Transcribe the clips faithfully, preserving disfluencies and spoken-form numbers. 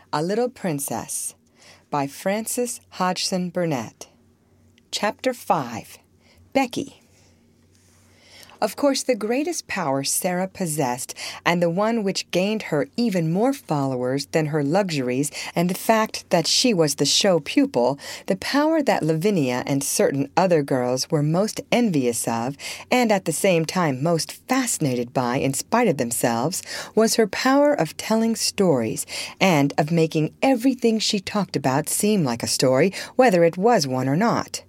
A Little Princess by Frances Hodgson Burnett. Chapter five. Becky. Of course, the greatest power Sarah possessed, and the one which gained her even more followers than her luxuries and the fact that she was the show pupil, the power that Lavinia and certain other girls were most envious of, and at the same time most fascinated by in spite of themselves, was her power of telling stories, and of making everything she talked about seem like a story, whether it was one or not.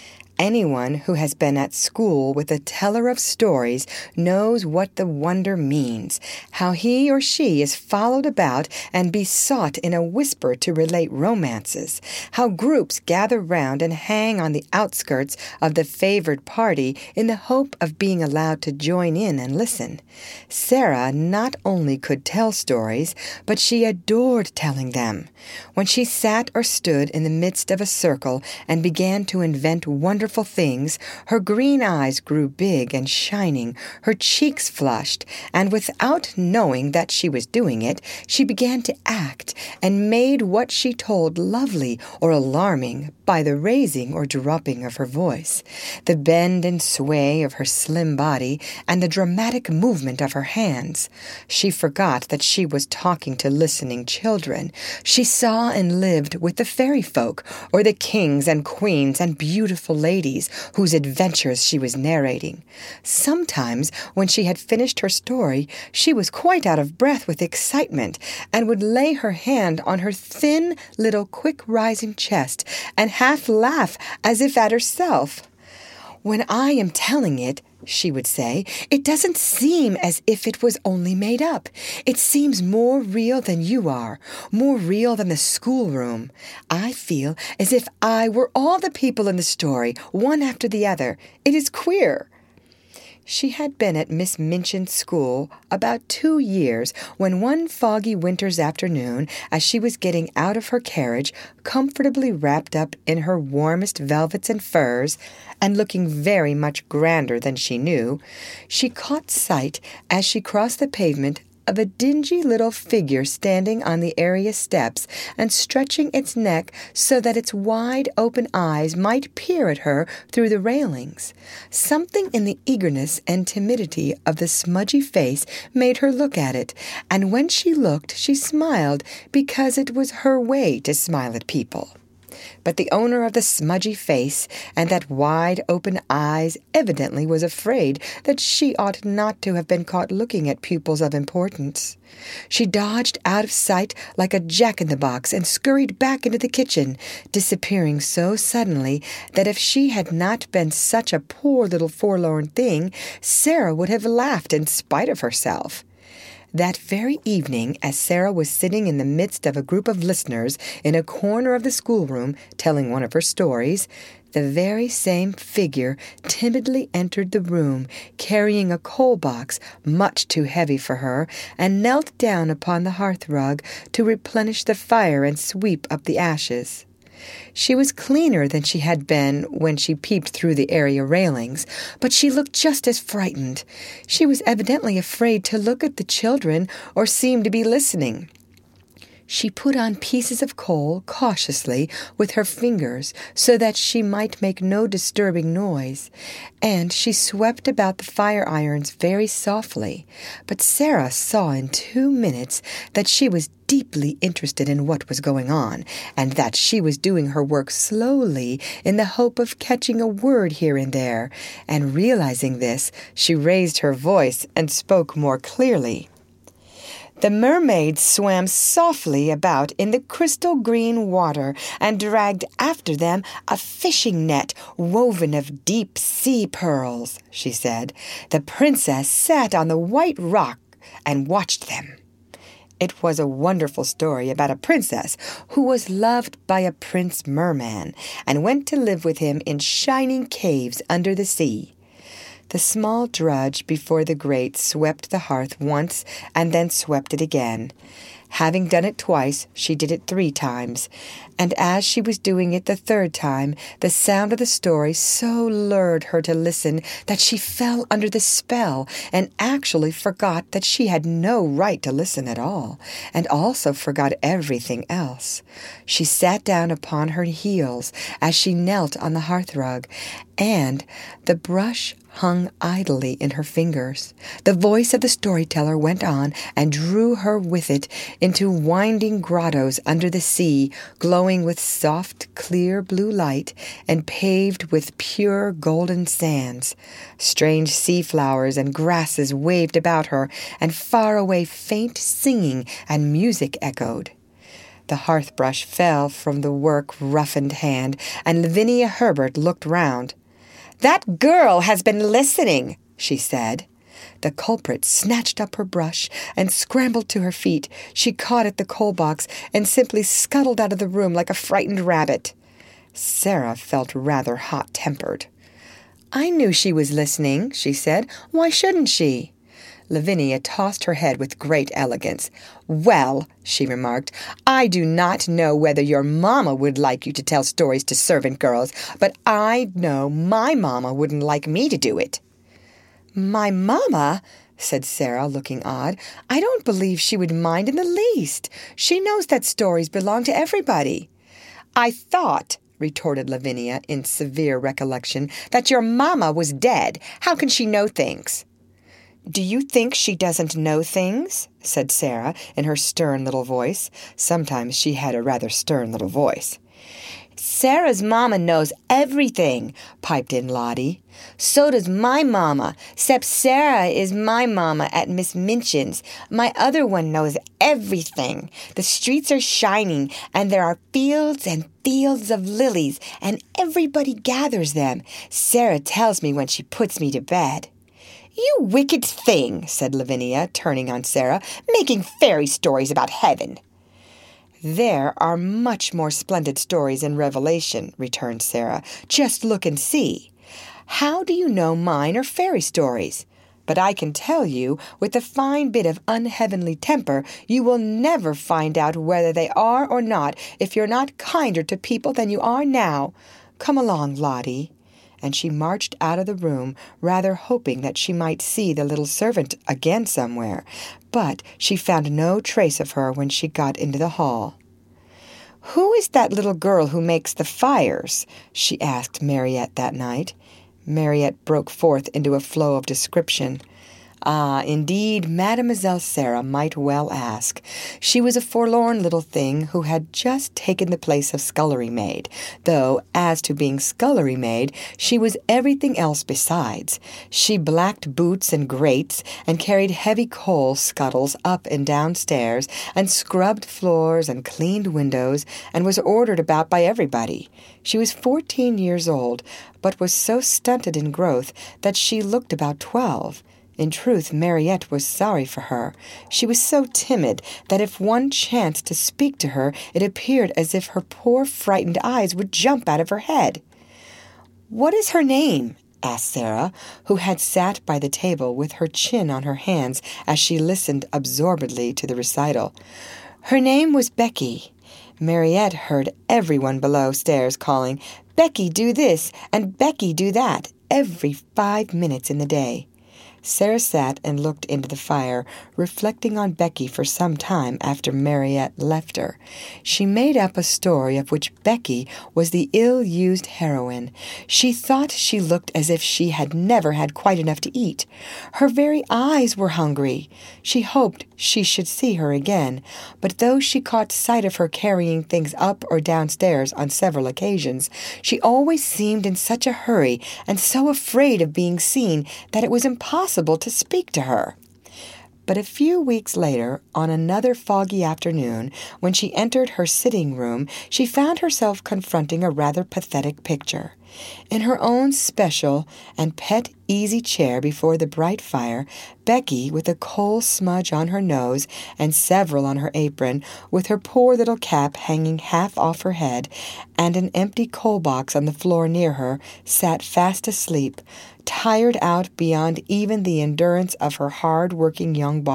Anyone who has been at school with a teller of stories knows what the wonder means, how he or she is followed about and besought in a whisper to relate romances, how groups gather round and hang on the outskirts of the favored party in the hope of being allowed to join in and listen. Sarah not only could tell stories, but she adored telling them. When she sat or stood in the midst of a circle and began to invent wonderful Wonderful things, her green eyes grew big and shining, her cheeks flushed, and without knowing that she was doing it, she began to act, and made what she told lovely or alarming by the raising or dropping of her voice, the bend and sway of her slim body, and the dramatic movement of her hands. She forgot that she was talking to listening children. She saw and lived with the fairy folk, or the kings and queens and beautiful ladies whose adventures she was narrating. Sometimes, when she had finished her story, she was quite out of breath with excitement, and would lay her hand on her thin little quick-rising chest, and half laugh as if at herself. "When I am telling it," she would say, "it doesn't seem as if it was only made up. It seems more real than you are, more real than the schoolroom. I feel as if I were all the people in the story, one after the other. It is queer." She had been at Miss Minchin's school about two years when one foggy winter's afternoon, as she was getting out of her carriage, comfortably wrapped up in her warmest velvets and furs, and looking very much grander than she knew, she caught sight, as she crossed the pavement, of a dingy little figure standing on the area steps and stretching its neck so that its wide open eyes might peer at her through the railings. Something in the eagerness and timidity of the smudgy face made her look at it, and when she looked she smiled because it was her way to smile at people. But the owner of the smudgy face and that wide-open eyes evidently was afraid that she ought not to have been caught looking at pupils of importance. She dodged out of sight like a jack-in-the-box and scurried back into the kitchen, disappearing so suddenly that if she had not been such a poor little forlorn thing, Sarah would have laughed in spite of herself. That very evening, as Sarah was sitting in the midst of a group of listeners in a corner of the schoolroom telling one of her stories, the very same figure timidly entered the room, carrying a coal box much too heavy for her, and knelt down upon the hearth-rug to replenish the fire and sweep up the ashes. She was cleaner than she had been when she peeped through the area railings, but she looked just as frightened. She was evidently afraid to look at the children or seem to be listening. She put on pieces of coal cautiously with her fingers so that she might make no disturbing noise, and she swept about the fire irons very softly. But Sarah saw in two minutes that she was deeply interested in what was going on, and that she was doing her work slowly in the hope of catching a word here and there, and realizing this, she raised her voice and spoke more clearly. "The mermaids swam softly about in the crystal green water and dragged after them a fishing net woven of deep sea pearls," she said. "The princess sat on the white rock and watched them." It was a wonderful story about a princess who was loved by a prince merman and went to live with him in shining caves under the sea. The small drudge before the grate swept the hearth once and then swept it again. Having done it twice, she did it three times, and as she was doing it the third time, the sound of the story so lured her to listen that she fell under the spell and actually forgot that she had no right to listen at all, and also forgot everything else. She sat down upon her heels as she knelt on the hearthrug, and the brush hung idly in her fingers. The voice of the storyteller went on and drew her with it into winding grottos under the sea, glowing with soft, clear blue light and paved with pure golden sands. Strange sea flowers and grasses waved about her, and far away faint singing and music echoed. The hearth-brush fell from the work-roughened hand, and Lavinia Herbert looked round. "That girl has been listening," she said. The culprit snatched up her brush and scrambled to her feet. She caught at the coal box and simply scuttled out of the room like a frightened rabbit. Sarah felt rather hot-tempered. "I knew she was listening," she said. "Why shouldn't she?" Lavinia tossed her head with great elegance. "Well," she remarked, "I do not know whether your mamma would like you to tell stories to servant girls, but I know my mamma wouldn't like me to do it." "My mamma?" said Sarah, looking odd. "I don't believe she would mind in the least. She knows that stories belong to everybody." "I thought," retorted Lavinia in severe recollection, "that your mamma was dead. How can she know things?" "Do you think she doesn't know things?" said Sarah in her stern little voice. Sometimes she had a rather stern little voice. "Sarah's mamma knows everything," piped in Lottie. "So does my mamma, 'cept Sarah is my mamma at Miss Minchin's. My other one knows everything. The streets are shining, and there are fields and fields of lilies, and everybody gathers them. Sarah tells me when she puts me to bed." "You wicked thing," said Lavinia, turning on Sarah, "making fairy stories about heaven." "There are much more splendid stories in Revelation," returned Sarah. "Just look and see. How do you know mine are fairy stories? But I can tell you, with a fine bit of unheavenly temper, you will never find out whether they are or not if you're not kinder to people than you are now. Come along, Lottie." And she marched out of the room, rather hoping that she might see the little servant again somewhere, but she found no trace of her when she got into the hall. "Who is that little girl who makes the fires?" she asked Mariette that night. Mariette broke forth into a flow of description. Ah, indeed, Mademoiselle Sarah might well ask. She was a forlorn little thing who had just taken the place of scullery maid, though, as to being scullery maid, she was everything else besides. She blacked boots and grates, and carried heavy coal scuttles up and down stairs, and scrubbed floors and cleaned windows, and was ordered about by everybody. She was fourteen years old, but was so stunted in growth that she looked about twelve. In truth, Mariette was sorry for her. She was so timid that if one chanced to speak to her, it appeared as if her poor frightened eyes would jump out of her head. "What is her name?" asked Sarah, who had sat by the table with her chin on her hands as she listened absorbedly to the recital. "Her name was Becky." Mariette heard everyone below stairs calling, "Becky, do this," and "Becky, do that," every five minutes in the day. Sarah sat and looked into the fire, reflecting on Becky for some time after Mariette left her. She made up a story of which Becky was the ill-used heroine. She thought she looked as if she had never had quite enough to eat. Her very eyes were hungry. She hoped she should see her again, but though she caught sight of her carrying things up or downstairs on several occasions, she always seemed in such a hurry and so afraid of being seen that it was impossible to speak to her. But a few weeks later, on another foggy afternoon, when she entered her sitting-room, she found herself confronting a rather pathetic picture. In her own special and pet easy chair before the bright fire, Becky, with a coal smudge on her nose and several on her apron, with her poor little cap hanging half off her head, and an empty coal box on the floor near her, sat fast asleep, tired out beyond even the endurance of her hard-working young body.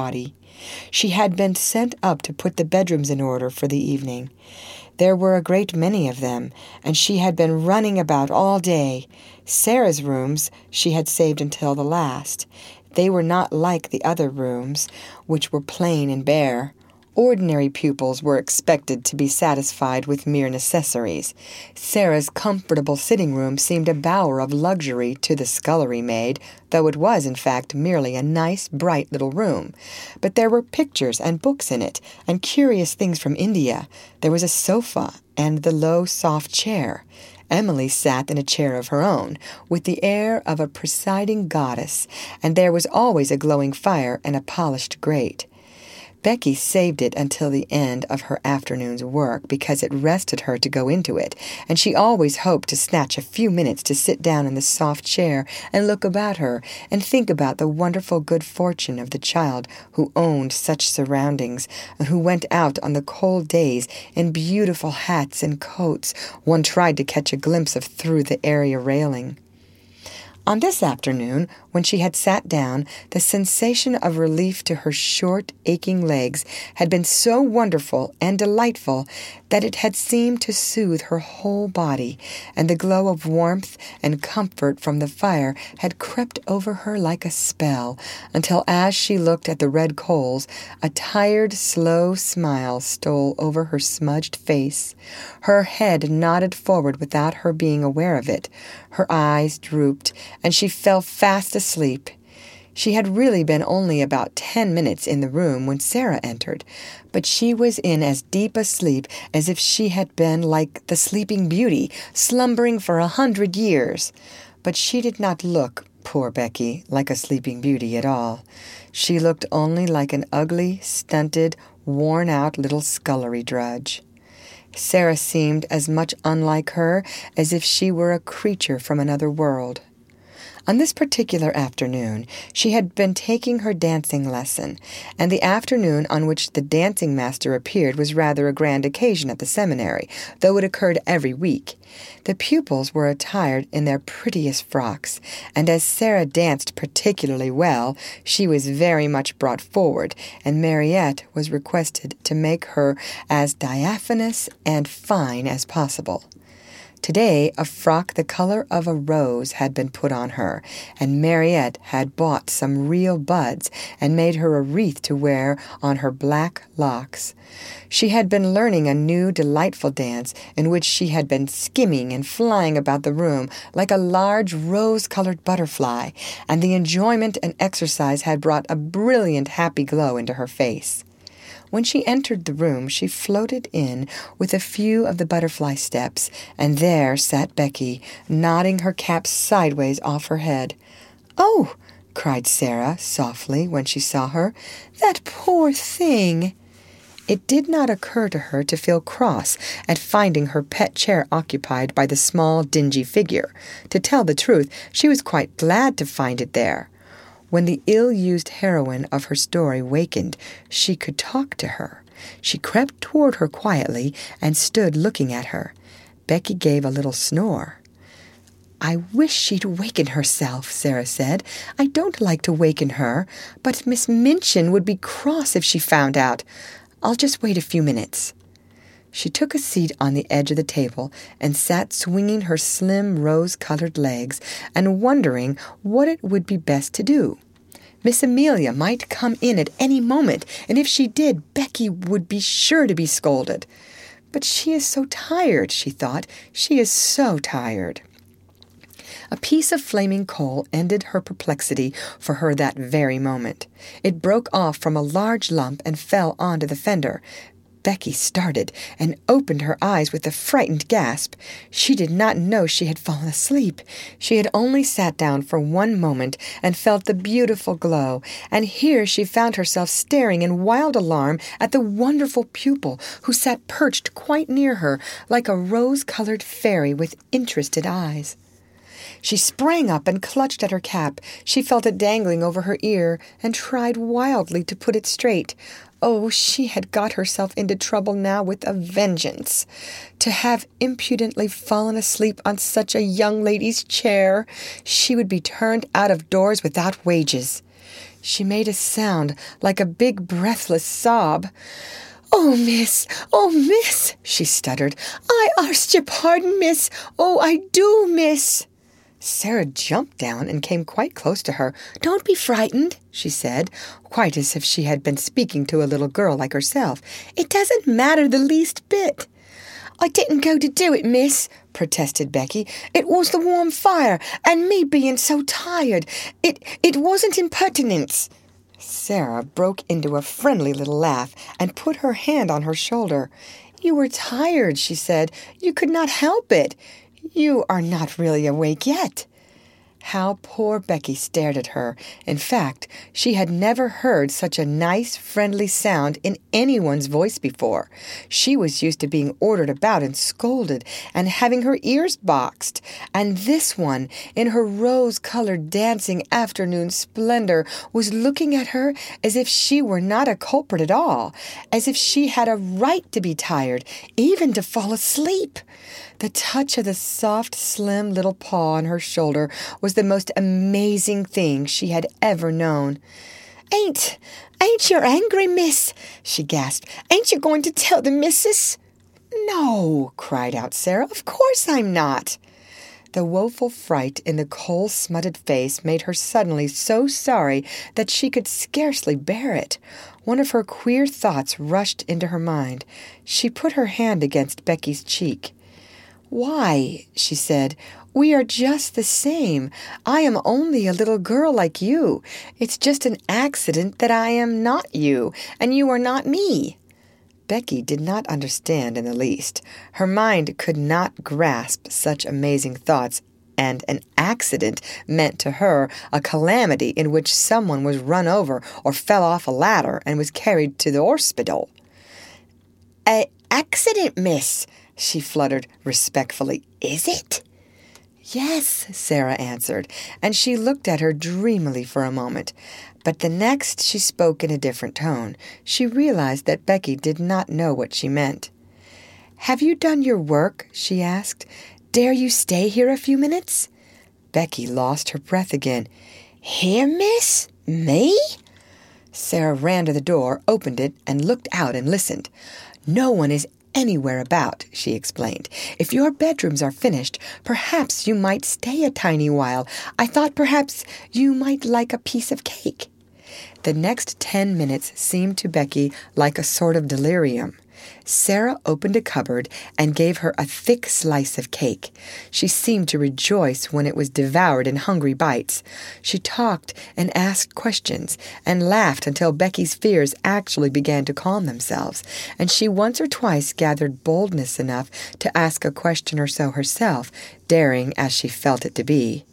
She had been sent up to put the bedrooms in order for the evening. There were a great many of them, and she had been running about all day. Sarah's rooms she had saved until the last. They were not like the other rooms, which were plain and bare. Ordinary pupils were expected to be satisfied with mere necessaries. Sarah's comfortable sitting room seemed a bower of luxury to the scullery maid, though it was, in fact, merely a nice, bright little room. But there were pictures and books in it, and curious things from India. There was a sofa and the low, soft chair. Emily sat in a chair of her own, with the air of a presiding goddess, and there was always a glowing fire and a polished grate. Becky saved it until the end of her afternoon's work because it rested her to go into it, and she always hoped to snatch a few minutes to sit down in the soft chair and look about her and think about the wonderful good fortune of the child who owned such surroundings and who went out on the cold days in beautiful hats and coats one tried to catch a glimpse of through the area railing. On this afternoon, when she had sat down, the sensation of relief to her short, aching legs had been so wonderful and delightful that it had seemed to soothe her whole body, and the glow of warmth and comfort from the fire had crept over her like a spell, until as she looked at the red coals, a tired, slow smile stole over her smudged face. Her head nodded forward without her being aware of it. Her eyes drooped, and she fell fast asleep. She had really been only about ten minutes in the room when Sarah entered, but she was in as deep a sleep as if she had been like the Sleeping Beauty, slumbering for a hundred years. But she did not look, poor Becky, like a Sleeping Beauty at all. She looked only like an ugly, stunted, worn-out little scullery drudge. Sarah seemed as much unlike her as if she were a creature from another world. On this particular afternoon, she had been taking her dancing lesson, and the afternoon on which the dancing master appeared was rather a grand occasion at the seminary, though it occurred every week. The pupils were attired in their prettiest frocks, and as Sarah danced particularly well, she was very much brought forward, and Mariette was requested to make her as diaphanous and fine as possible. Today, a frock the color of a rose had been put on her, and Mariette had bought some real buds and made her a wreath to wear on her black locks. She had been learning a new, delightful dance in which she had been skimming and flying about the room like a large rose-colored butterfly, and the enjoyment and exercise had brought a brilliant, happy glow into her face. When she entered the room, she floated in with a few of the butterfly steps, and there sat Becky, nodding her cap sideways off her head. "Oh!" cried Sarah softly when she saw her. "That poor thing!" It did not occur to her to feel cross at finding her pet chair occupied by the small, dingy figure. To tell the truth, she was quite glad to find it there. When the ill-used heroine of her story wakened, she could talk to her. She crept toward her quietly and stood looking at her. Becky gave a little snore. "I wish she'd waken herself," Sarah said. "I don't like to waken her, but Miss Minchin would be cross if she found out. I'll just wait a few minutes." She took a seat on the edge of the table and sat swinging her slim rose-colored legs and wondering what it would be best to do. Miss Amelia might come in at any moment, and if she did, Becky would be sure to be scolded. "But she is so tired," she thought. "She is so tired." A piece of flaming coal ended her perplexity for her that very moment. It broke off from a large lump and fell onto the fender. Becky started and opened her eyes with a frightened gasp. She did not know she had fallen asleep. She had only sat down for one moment and felt the beautiful glow, and here she found herself staring in wild alarm at the wonderful pupil who sat perched quite near her like a rose-colored fairy with interested eyes. She sprang up and clutched at her cap. She felt it dangling over her ear and tried wildly to put it straight. Oh, she had got herself into trouble now with a vengeance. To have impudently fallen asleep on such a young lady's chair, she would be turned out of doors without wages. She made a sound like a big breathless sob. "Oh, miss, oh, miss," she stuttered. "I arst your pardon, miss. Oh, I do, miss." Sarah jumped down and came quite close to her. "Don't be frightened," she said, quite as if she had been speaking to a little girl like herself. "It doesn't matter the least bit." "I didn't go to do it, miss," protested Becky. "It was the warm fire, and me being so tired. It it wasn't impertinence." Sarah broke into a friendly little laugh and put her hand on her shoulder. "You were tired," she said. "You could not help it. You are not really awake yet." How poor Becky stared at her. In fact, she had never heard such a nice, friendly sound in anyone's voice before. She was used to being ordered about and scolded and having her ears boxed. And this one, in her rose-colored dancing afternoon splendor, was looking at her as if she were not a culprit at all, as if she had a right to be tired, even to fall asleep. The touch of the soft, slim little paw on her shoulder was the most amazing thing she had ever known. Ain't, ain't you angry, miss?" she gasped. "Ain't you going to tell the missus?" "No," cried out Sarah. "Of course I'm not." The woeful fright in the coal-smutted face made her suddenly so sorry that she could scarcely bear it. One of her queer thoughts rushed into her mind. She put her hand against Becky's cheek. "Why," she said, "we are just the same. I am only a little girl like you. It's just an accident that I am not you, and you are not me." Becky did not understand in the least. Her mind could not grasp such amazing thoughts, and an accident meant to her a calamity in which someone was run over or fell off a ladder and was carried to the hospital. "A accident, miss," she fluttered respectfully. "Is it?" "Yes," Sarah answered, and she looked at her dreamily for a moment. But the next she spoke in a different tone. She realized that Becky did not know what she meant. "Have you done your work?" she asked. "Dare you stay here a few minutes?" Becky lost her breath again. "Here, miss? Me?" Sarah ran to the door, opened it, and looked out and listened. "No one is anywhere about," she explained. "If your bedrooms are finished, perhaps you might stay a tiny while. I thought perhaps you might like a piece of cake." The next ten minutes seemed to Becky like a sort of delirium. Sarah opened a cupboard and gave her a thick slice of cake. She seemed to rejoice when it was devoured in hungry bites. She talked and asked questions and laughed until Becky's fears actually began to calm themselves, and she once or twice gathered boldness enough to ask a question or so herself, daring as she felt it to be.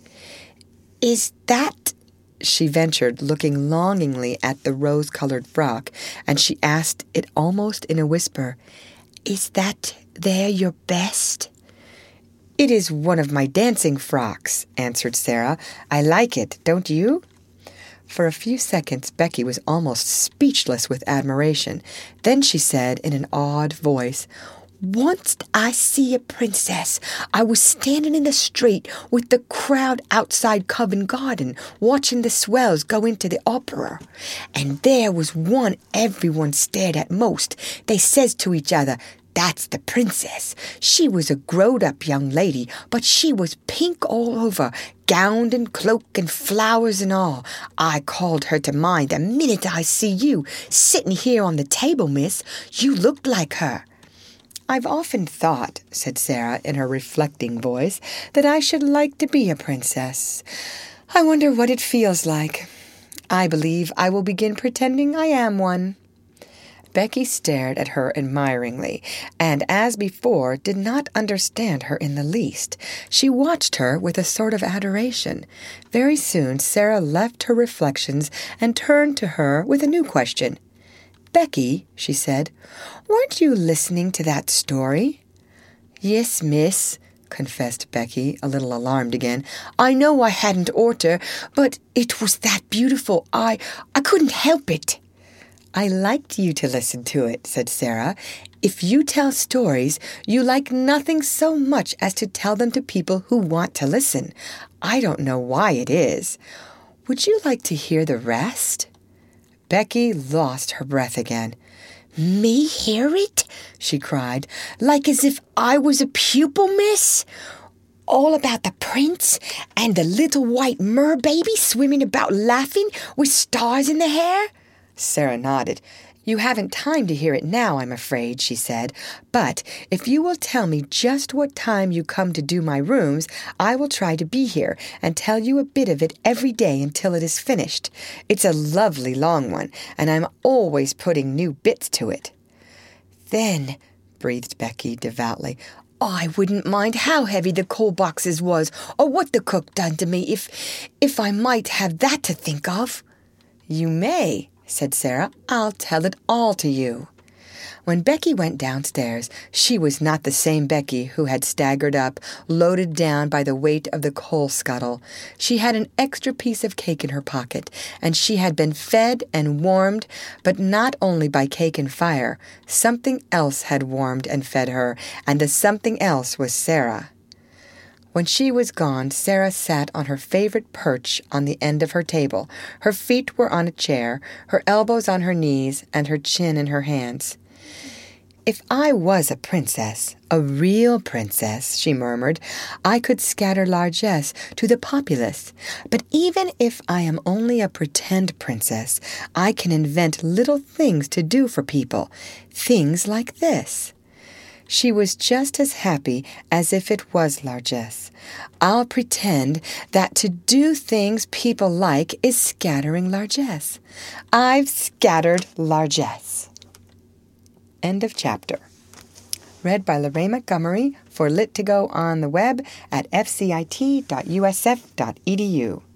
"Is that—" she ventured, looking longingly at the rose-colored frock, and she asked it almost in a whisper, "Is that there your best?" "It is one of my dancing frocks," answered Sarah. "I like it, don't you?" For a few seconds Becky was almost speechless with admiration. Then she said in an awed voice, "Once I see a princess. I was standing in the street with the crowd outside Covent Garden, watching the swells go into the opera. And there was one everyone stared at most. They says to each other, 'That's the princess.' She was a growed-up young lady, but she was pink all over, gowned and cloak and flowers and all. I called her to mind the minute I see you, sitting here on the table, miss. You looked like her." "I've often thought," said Sarah in her reflecting voice, "that I should like to be a princess. I wonder what it feels like. I believe I will begin pretending I am one." Becky stared at her admiringly, and, as before, did not understand her in the least. She watched her with a sort of adoration. Very soon Sarah left her reflections and turned to her with a new question. "Becky," she said, "weren't you listening to that story?" "Yes, miss," confessed Becky, a little alarmed again. "I know I hadn't oughter, but it was that beautiful. I, I couldn't help it." "I liked you to listen to it," said Sarah. "If you tell stories, you like nothing so much as to tell them to people who want to listen. I don't know why it is." Would you like to hear the rest?" Becky lost her breath again. "Me hear it?" she cried. "Like as if I was a pupil, miss? All about the prince and the little white mer-baby swimming about laughing with stars in the hair?" Sarah nodded. "You haven't time to hear it now, I'm afraid," she said. "But if you will tell me just what time you come to do my rooms, I will try to be here and tell you a bit of it every day until it is finished. It's a lovely long one, and I'm always putting new bits to it." "Then," breathed Becky devoutly, "I wouldn't mind how heavy the coal boxes was or what the cook done to me if, if I might have that to think of." "You may," said Sarah. "I'll tell it all to you." When Becky went downstairs, she was not the same Becky who had staggered up, loaded down by the weight of the coal scuttle. She had an extra piece of cake in her pocket, and she had been fed and warmed, but not only by cake and fire. Something else had warmed and fed her, and the something else was Sarah. When she was gone, Sarah sat on her favorite perch on the end of her table. Her feet were on a chair, her elbows on her knees, and her chin in her hands. "If I was a princess, a real princess," she murmured, "I could scatter largesse to the populace. But even if I am only a pretend princess, I can invent little things to do for people, things like this." She was just as happy as if it was largesse. "I'll pretend that to do things people like is scattering largesse. I've scattered largesse." End of chapter. Read by Lorraine Montgomery for Lit to Go on the web at f c i t dot u s f dot e d u.